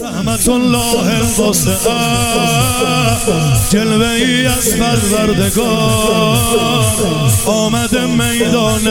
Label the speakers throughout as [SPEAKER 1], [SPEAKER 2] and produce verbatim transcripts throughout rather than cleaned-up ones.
[SPEAKER 1] رحمت الله الواسعه جلوه ای از پروردگار آمده میدان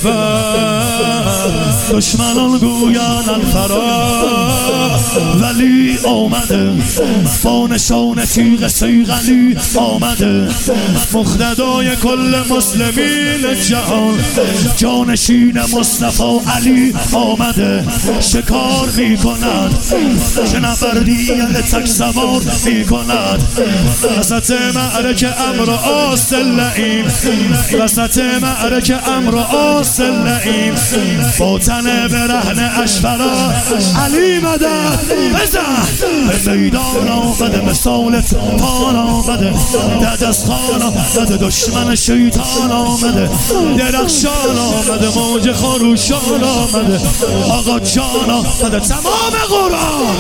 [SPEAKER 1] نبرد دشمنان گویان الفرار ولی آمده با نشان تیغ صیقلی آمده مقتدای کل مسلمین جهان جانشین مصطفی علی آمده شکار می کند که نفردیت تک سوار می کند وسط معرکه امر آس لعین وسط معرکه امر آس لعین با تن برهن اشفرا علی مدد بزن به میدان آمده مثال طوفان آمده در دست خان آمده دشمن شیطان آمده درخشان آمده موج خروشان آمده آقا جان آمده تمام قرآن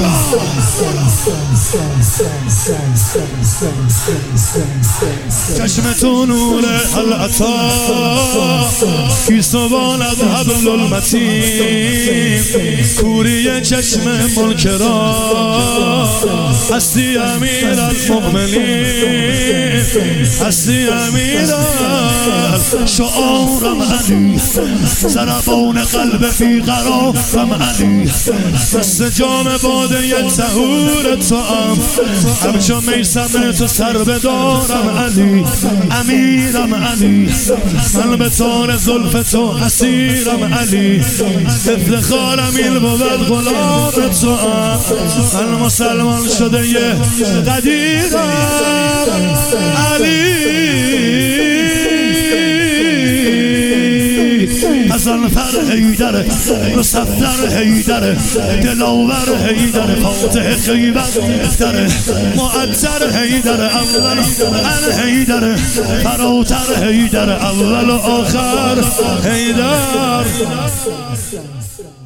[SPEAKER 1] چشمتون نور العطا کی سواند حبل المتین کوری چشم ملک را هستی امیر المؤمنین هستی امیر شعارم علی ضربان قلب فی قرارم علی دست جام باده ی طهور تو ام همچون میسم تو سر بدارم علی امیرم علی من به تار زلف تو اسیرم علی افتخارم این بود غلام تو ام من مسلمان شده یه قدیرم علی حسن فر حیدر مصفر حیدر دلاور حیدر فاتح خیبر در معطر حیدر اول ان حیدر فراتر حیدر اول و آخر حیدر